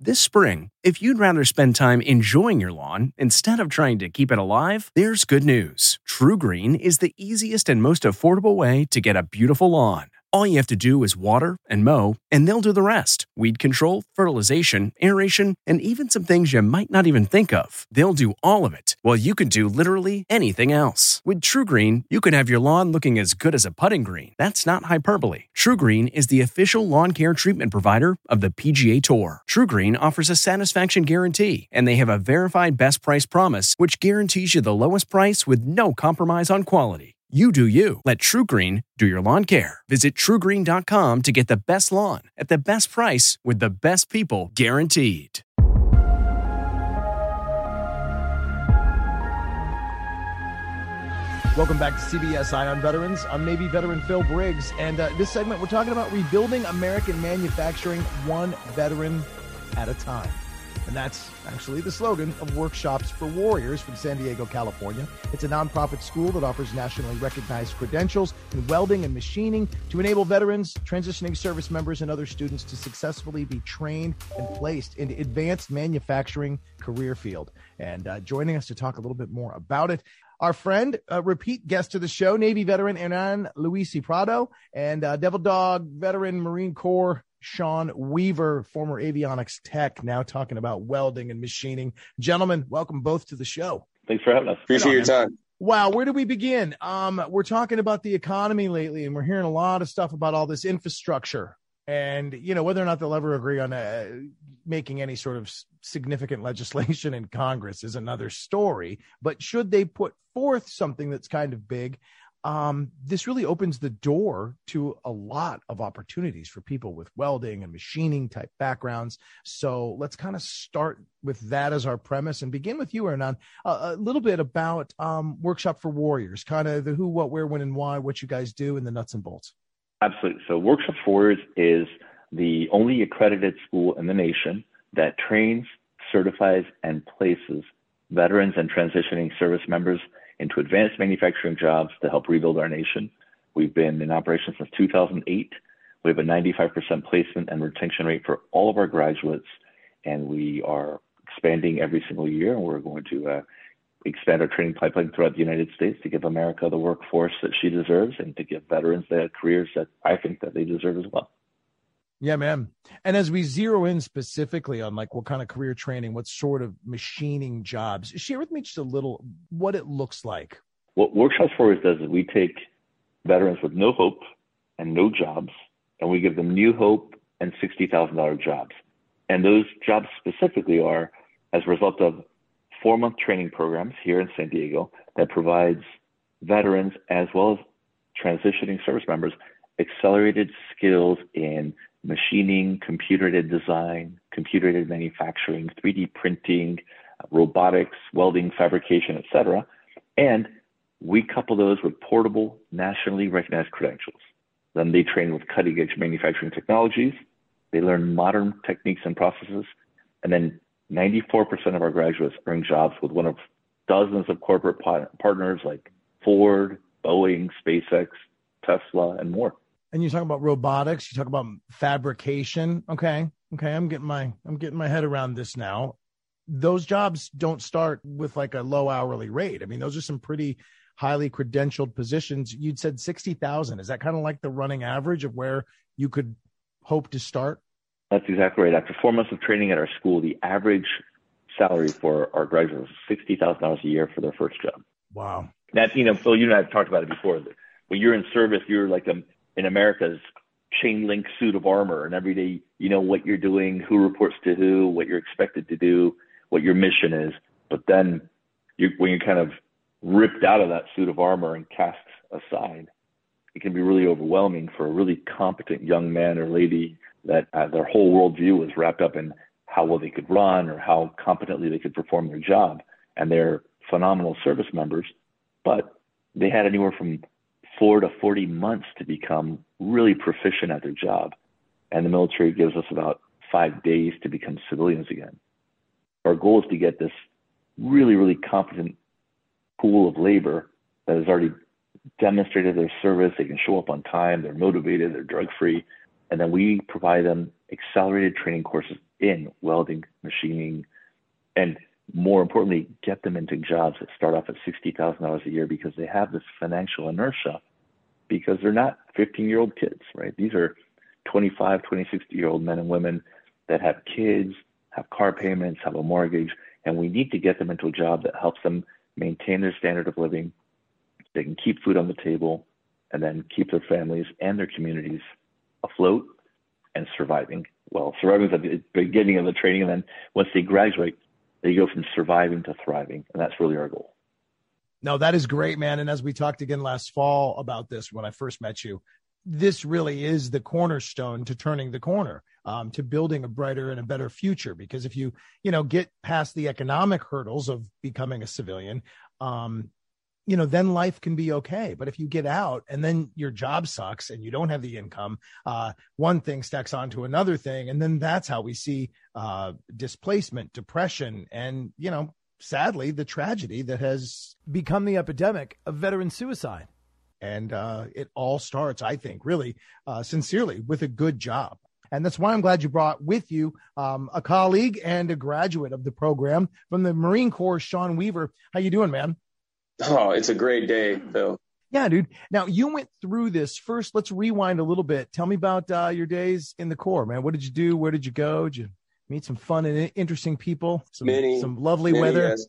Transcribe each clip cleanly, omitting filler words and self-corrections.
This spring, if you'd rather spend time enjoying your lawn instead of trying to keep it alive, there's good news. TruGreen is the easiest and most affordable way to get a beautiful lawn. All you have to do is water and mow, and they'll do the rest. Weed control, fertilization, aeration, and even some things you might not even think of. They'll do all of it, while you can do literally anything else. With TruGreen, you can have your lawn looking as good as a putting green. That's not hyperbole. TruGreen is the official lawn care treatment provider of the PGA Tour. TruGreen offers a satisfaction guarantee, and they have a verified best price promise, which guarantees you the lowest price with no compromise on quality. You do you. Let TruGreen do your lawn care. Visit TruGreen.com to get the best lawn at the best price with the best people guaranteed. Welcome back to CBS Eye on Veterans. I'm Navy veteran Phil Briggs, and this segment we're talking about rebuilding American manufacturing one veteran at a time. And that's actually the slogan of Workshops for Warriors from San Diego, California. It's a nonprofit school that offers nationally recognized credentials in welding and machining to enable veterans, transitioning service members, and other students to successfully be trained and placed in the advanced manufacturing career field. And joining us to talk a little bit more about it, our friend, repeat guest to the show, Navy veteran Hernan Luisi Prado, and Devil Dog veteran Marine Corps Sean Weaver, former avionics tech, now talking about welding and machining. Gentlemen, welcome both to the show. Thanks for having us. Appreciate your time. Wow, where do we begin? We're talking about the economy lately, and we're hearing a lot of stuff about all this infrastructure. And, you know, whether or not they'll ever agree on making any sort of significant legislation in Congress is another story. But should they put forth something that's kind of big, this really opens the door to a lot of opportunities for people with welding and machining type backgrounds. So let's kind of start with that as our premise and begin with you, Hernan, a little bit about Workshop for Warriors, kind of the who, what, where, when, and why, what you guys do, and the nuts and bolts. Absolutely. So Workshop for Warriors is the only accredited school in the nation that trains, certifies, and places veterans and transitioning service members into advanced manufacturing jobs to help rebuild our nation. We've been in operation since 2008. We have a 95% placement and retention rate for all of our graduates, and we are expanding every single year, and we're going to expand our training pipeline throughout the United States to give America the workforce that she deserves and to give veterans the careers that I think that they deserve as well. Yeah, man. And as we zero in specifically on like what kind of career training, what sort of machining jobs, share with me just a little what it looks like. What Workshops for Warriors does is we take veterans with no hope and no jobs, and we give them new hope and $60,000 jobs. And those jobs specifically are as a result of 4-month training programs here in San Diego that provides veterans as well as transitioning service members accelerated skills in machining, computer-aided design, computer-aided manufacturing, 3D printing, robotics, welding, fabrication, etc. And we couple those with portable, nationally recognized credentials. Then they train with cutting-edge manufacturing technologies. They learn modern techniques and processes. And then 94% of our graduates earn jobs with one of dozens of corporate partners like Ford, Boeing, SpaceX, Tesla, and more. And you talk about robotics, you talk about fabrication. Okay. I'm getting my head around this now. Those jobs don't start with like a low hourly rate. I mean, those are some pretty highly credentialed positions. You'd said 60,000. Is that kind of like the running average of where you could hope to start? That's exactly right. After 4 months of training at our school, the average salary for our graduates is $60,000 a year for their first job. Wow. That's, Phil, you and I have talked about it before. When you're in service, you're like in America's chain link suit of armor, and every day you know what you're doing, who reports to who, what you're expected to do, what your mission is. But then when you're kind of ripped out of that suit of armor and cast aside, it can be really overwhelming for a really competent young man or lady that their whole worldview was wrapped up in how well they could run or how competently they could perform their job. And they're phenomenal service members, but they had anywhere from 4 to 40 months to become really proficient at their job. And the military gives us about 5 days to become civilians again. Our goal is to get this really, really competent pool of labor that has already demonstrated their service. They can show up on time. They're motivated. They're drug-free. And then we provide them accelerated training courses in welding, machining, and more importantly, get them into jobs that start off at $60,000 a year because they have this financial inertia because they're not 15-year-old kids, right? These are 25, 26-year-old men and women that have kids, have car payments, have a mortgage, and we need to get them into a job that helps them maintain their standard of living. They can keep food on the table and then keep their families and their communities afloat and surviving. Well, surviving is at the beginning of the training, and then once they graduate, they go from surviving to thriving, and that's really our goal. No, that is great, man. And as we talked again last fall about this when I first met you, this really is the cornerstone to turning the corner, to building a brighter and a better future. Because if you get past the economic hurdles of becoming a civilian, then life can be okay. But if you get out and then your job sucks and you don't have the income, one thing stacks onto another thing. And then that's how we see displacement, depression, and, sadly, the tragedy that has become the epidemic of veteran suicide. And it all starts, I think, really sincerely with a good job. And that's why I'm glad you brought with you a colleague and a graduate of the program from the Marine Corps, Sean Weaver. How you doing, man? Oh, it's a great day, Phil. Yeah, dude. Now, you went through this. First, let's rewind a little bit. Tell me about your days in the Corps, man. What did you do? Where did you go? Did you meet some fun and interesting people? Some lovely weather? Yes.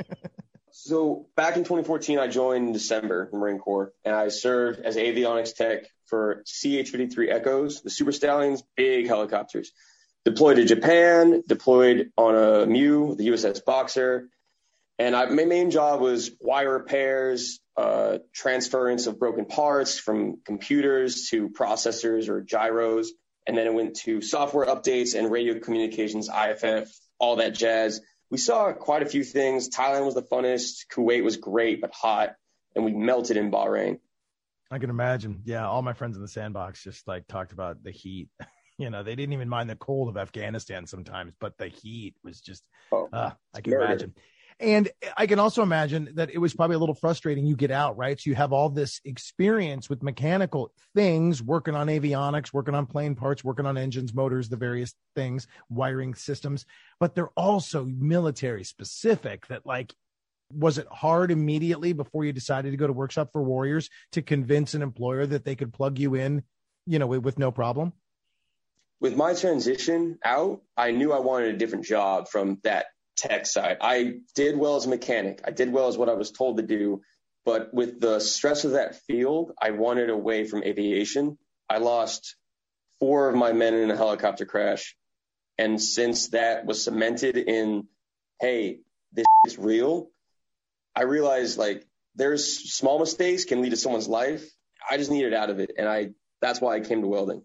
So back in 2014, I joined in December the Marine Corps, and I served as avionics tech for CH-53 Echoes, the Super Stallions, big helicopters. Deployed to Japan, deployed on a MEU, the USS Boxer. And my main job was wire repairs, transference of broken parts from computers to processors or gyros. And then it went to software updates and radio communications, IFF, all that jazz. We saw quite a few things. Thailand was the funnest. Kuwait was great, but hot. And we melted in Bahrain. I can imagine. Yeah. All my friends in the sandbox just talked about the heat. They didn't even mind the cold of Afghanistan sometimes, but the heat was just, I can imagine. And I can also imagine that it was probably a little frustrating. You get out, right? So you have all this experience with mechanical things, working on avionics, working on plane parts, working on engines, motors, the various things, wiring systems, but they're also military specific. That was it hard immediately before you decided to go to Workshop for Warriors to convince an employer that they could plug you in, with no problem? With my transition out, I knew I wanted a different job from that tech side. I did well as a mechanic. I did well as what I was told to do. But with the stress of that field, I wanted away from aviation. I lost 4 of my men in a helicopter crash. And since that was cemented in, hey, this is real, I realized there's small mistakes can lead to someone's life. I just needed out of it. And that's why I came to welding.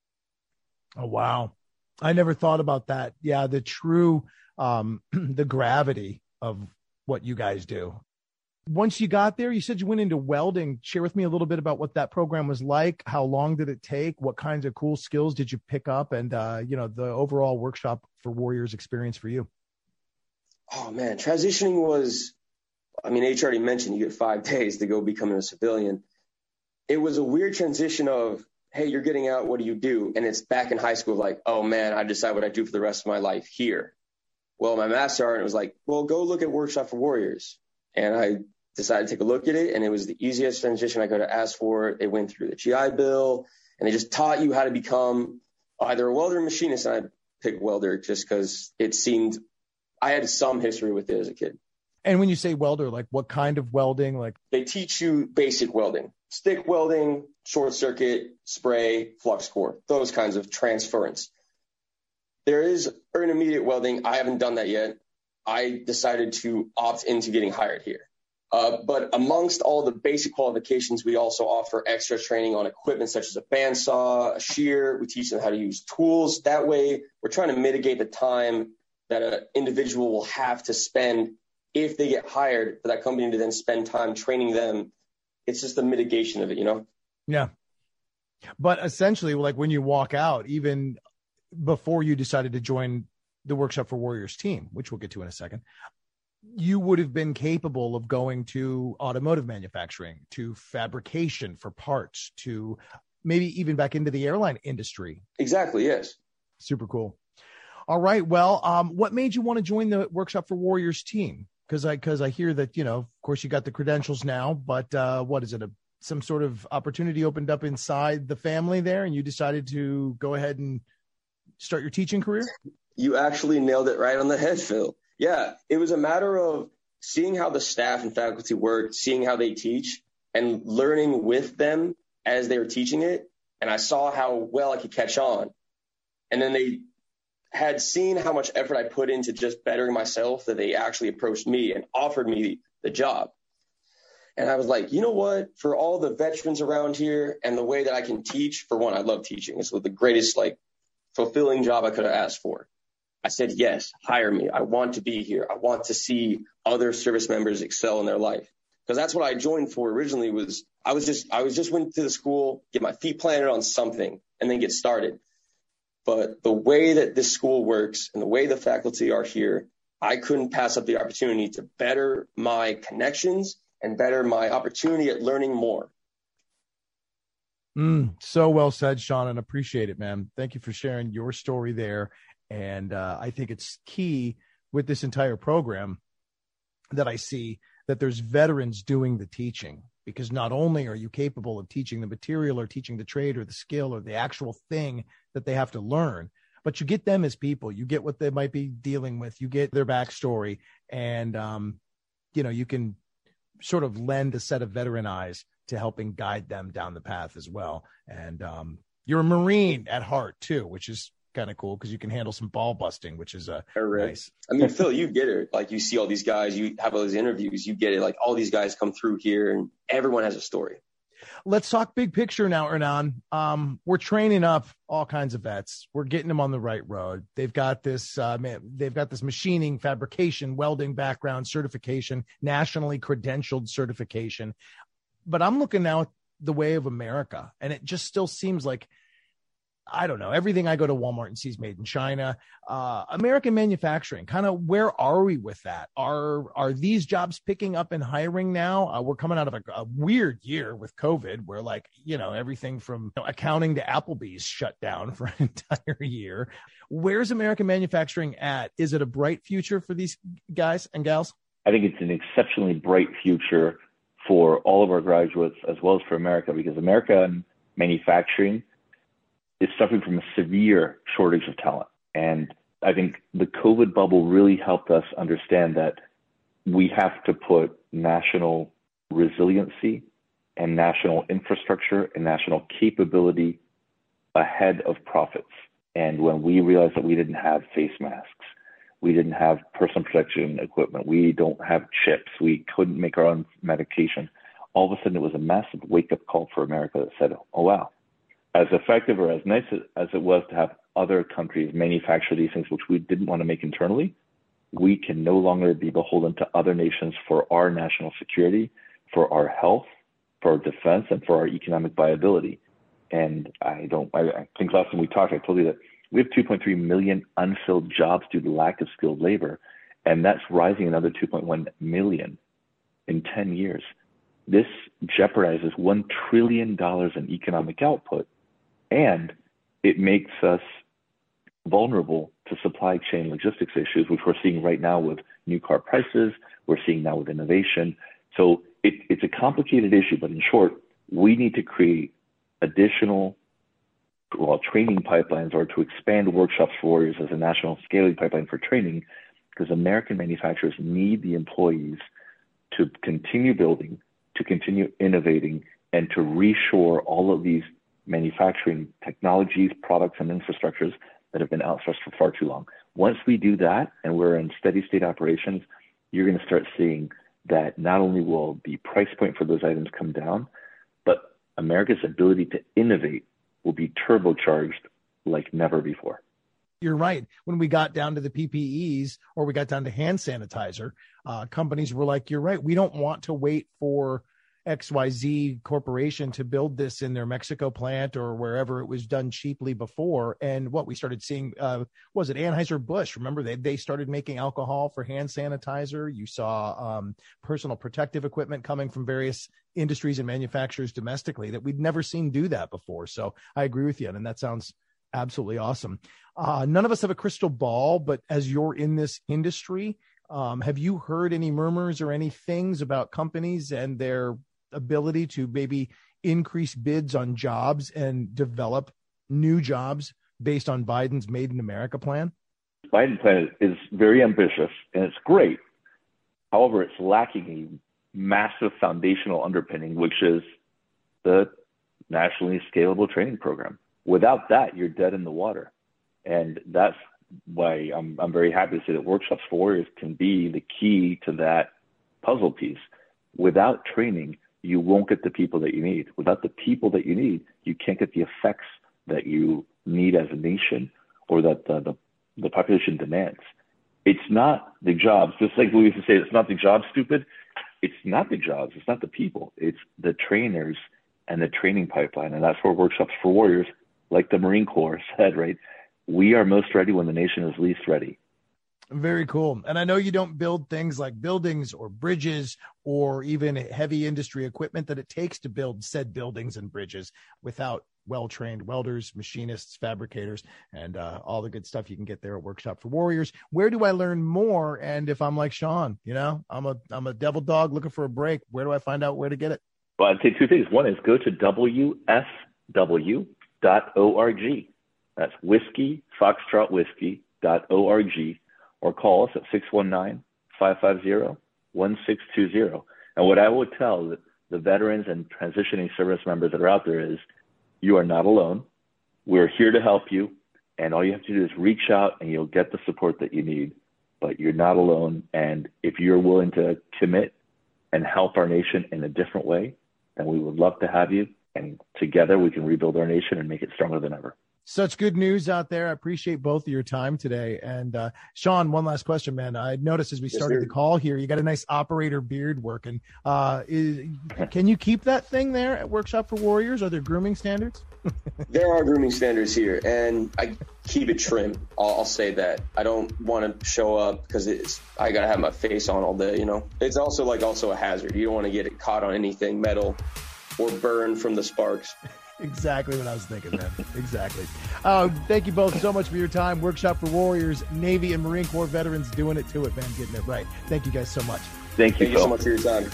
Oh, wow. I never thought about that. Yeah. The true the gravity of what you guys do. Once you got there, you said you went into welding. Share with me a little bit about what that program was like. How long did it take? What kinds of cool skills did you pick up? And, the overall Workshop for Warriors experience for you. Oh, man. Transitioning was, H already mentioned you get 5 days to go becoming a civilian. It was a weird transition of, hey, you're getting out. What do you do? And it's back in high school, oh, man, I decide what I do for the rest of my life here. Well, my master sergeant was well, go look at Workshop for Warriors. And I decided to take a look at it, and it was the easiest transition I could have asked for. They went through the GI Bill, and they just taught you how to become either a welder or machinist. And I picked welder just because it seemed I had some history with it as a kid. And when you say welder, what kind of welding? They teach you basic welding, stick welding, short circuit, spray, flux core, those kinds of transference. There is intermediate welding. I haven't done that yet. I decided to opt into getting hired here. But amongst all the basic qualifications, we also offer extra training on equipment such as a bandsaw, a shear. We teach them how to use tools. That way, we're trying to mitigate the time that an individual will have to spend if they get hired for that company to then spend time training them. It's just the mitigation of it, Yeah. But essentially, when you walk out, even before you decided to join the Workshop for Warriors team, which we'll get to in a second, you would have been capable of going to automotive manufacturing, to fabrication for parts, to maybe even back into the airline industry. Exactly. Yes. Super cool. All right. Well, what made you want to join the Workshop for Warriors team? Because I hear that, of course you got the credentials now, but what is it? Some sort of opportunity opened up inside the family there, and you decided to go ahead and start your teaching career? You actually nailed it right on the head, Phil. Yeah, it was a matter of seeing how the staff and faculty work, seeing how they teach, and learning with them as they were teaching it. And I saw how well I could catch on. And then they had seen how much effort I put into just bettering myself that they actually approached me and offered me the job. And I was like, you know what? For all the veterans around here and the way that I can teach, for one, I love teaching. It's the greatest, fulfilling job I could have asked for. I said, yes, hire me. I want to be here. I want to see other service members excel in their life. Because that's what I joined for originally. I was just went to the school, get my feet planted on something, and then get started. But the way that this school works and the way the faculty are here, I couldn't pass up the opportunity to better my connections and better my opportunity at learning more. So well said, Sean, and appreciate it, man. Thank you for sharing your story there. And I think it's key with this entire program that I see that there's veterans doing the teaching, because not only are you capable of teaching the material or teaching the trade or the skill or the actual thing that they have to learn, but you get them as people, you get what they might be dealing with, you get their backstory, and, you can sort of lend a set of veteran eyes to helping guide them down the path as well. And you're a Marine at heart too, which is kind of cool because you can handle some ball busting, which is nice. I mean, Phil, you get it. You see all these guys, you have all these interviews, you get it. All these guys come through here and everyone has a story. Let's talk big picture now, Hernan. We're training up all kinds of vets. We're getting them on the right road. They've got this machining, fabrication, welding background certification, nationally credentialed certification. But I'm looking now at the way of America, and it just still seems like, I don't know, everything I go to Walmart and see is made in China. American manufacturing, kind of where are we with that? Are these jobs picking up and hiring now? We're coming out of a weird year with COVID where everything from accounting to Applebee's shut down for an entire year. Where's American manufacturing at? Is it a bright future for these guys and gals? I think it's an exceptionally bright future for all of our graduates as well as for America, because American manufacturing is suffering from a severe shortage of talent. And I think the COVID bubble really helped us understand that we have to put national resiliency and national infrastructure and national capability ahead of profits. And when we realized that we didn't have face masks, we didn't have personal protection equipment, we don't have chips, we couldn't make our own medication, all of a sudden it was a massive wake-up call for America that said, oh, wow. As effective or as nice as it was to have other countries manufacture these things, which we didn't want to make internally, we can no longer be beholden to other nations for our national security, for our health, for our defense, and for our economic viability. And I think last time we talked, I told you that we have 2.3 million unfilled jobs due to lack of skilled labor, and that's rising another 2.1 million in 10 years. This jeopardizes $1 trillion in economic output. And it makes us vulnerable to supply chain logistics issues, which we're seeing right now with new car prices, we're seeing now with innovation. So it's a complicated issue, but in short, we need to create additional training pipelines or to expand Workshops for Warriors as a national scaling pipeline for training, because American manufacturers need the employees to continue building, to continue innovating, and to reshore all of these manufacturing technologies, products, and infrastructures that have been outsourced for far too long. Once we do that and we're in steady state operations, you're going to start seeing that not only will the price point for those items come down, but America's ability to innovate will be turbocharged like never before. You're right. When we got down to the PPEs or we got down to hand sanitizer, companies were like, you're right. We don't want to wait for XYZ corporation to build this in their Mexico plant or wherever it was done cheaply before. And what we started seeing, was it Anheuser-Busch? Remember, they started making alcohol for hand sanitizer. You saw personal protective equipment coming from various industries and manufacturers domestically that we'd never seen do that before. So I agree with you. And that sounds absolutely awesome. None of us have a crystal ball, but as you're in this industry, have you heard any murmurs or any things about companies and their ability to maybe increase bids on jobs and develop new jobs based on Biden's Made in America plan? Biden plan is very ambitious and it's great. However, it's lacking a massive foundational underpinning, which is the nationally scalable training program. Without that, you're dead in the water. And that's why I'm very happy to say that Workshops for Warriors can be the key to that puzzle piece. Without training, you won't get the people that you need. Without the people that you need, you can't get the effects that you need as a nation or that the population demands. It's not the jobs. Just like we used to say, it's not the jobs, stupid. It's not the jobs. It's not the people. It's the trainers and the training pipeline. And that's where Workshops for Warriors, like the Marine Corps said, right? We are most ready when the nation is least ready. Very cool. And I know you don't build things like buildings or bridges or even heavy industry equipment that it takes to build said buildings and bridges without well-trained welders, machinists, fabricators, and all the good stuff you can get there at Workshop for Warriors. Where do I learn more? And if I'm like Sean, I'm a devil dog looking for a break, where do I find out where to get it? Well, I'd say two things. One is go to WFW.org. That's Whiskey, Foxtrot Whiskey.org, or call us at 619-550-1620. And what I would tell the veterans and transitioning service members that are out there is, you are not alone. We're here to help you. And all you have to do is reach out and you'll get the support that you need. But you're not alone. And if you're willing to commit and help our nation in a different way, then we would love to have you. And together we can rebuild our nation and make it stronger than ever. Such good news out there. I appreciate both of your time today. And Sean, one last question, man. I noticed as we started the call here, you got a nice operator beard working. Can you keep that thing there at Workshop for Warriors? Are there grooming standards? There are grooming standards here, and I keep it trim. I'll say that. I don't want to show up because I got to have my face on all day, It's also a hazard. You don't want to get it caught on anything metal or burn from the sparks. Exactly what I was thinking, man. Exactly. Thank you both so much for your time. Workshop for Warriors, Navy and Marine Corps veterans doing it to it, man, getting it right. Thank you guys so much. Thank you so much for your time.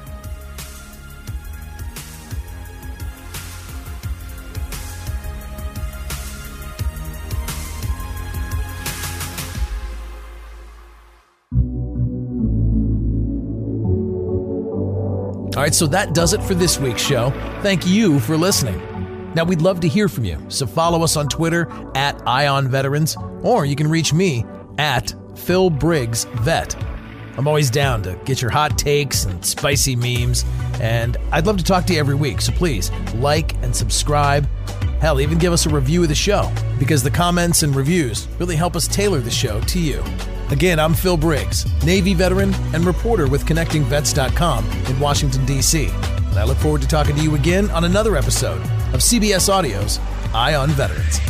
All right, so that does it for this week's show. Thank you for listening. Now, we'd love to hear from you, so follow us on Twitter at IonVeterans, or you can reach me at Phil Briggs Vet. I'm always down to get your hot takes and spicy memes, and I'd love to talk to you every week, so please like and subscribe. Hell, even give us a review of the show, because the comments and reviews really help us tailor the show to you. Again, I'm Phil Briggs, Navy veteran and reporter with ConnectingVets.com in Washington, D.C. And I look forward to talking to you again on another episode of CBS Audio's Eye on Veterans.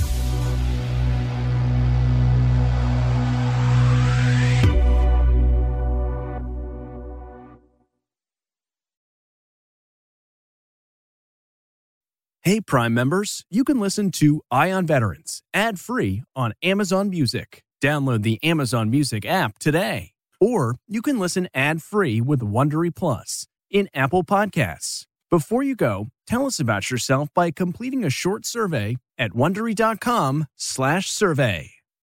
Hey, Prime members, you can listen to Eye on Veterans ad-free on Amazon Music. Download the Amazon Music app today. Or you can listen ad-free with Wondery Plus in Apple Podcasts. Before you go, tell us about yourself by completing a short survey at Wondery.com/survey.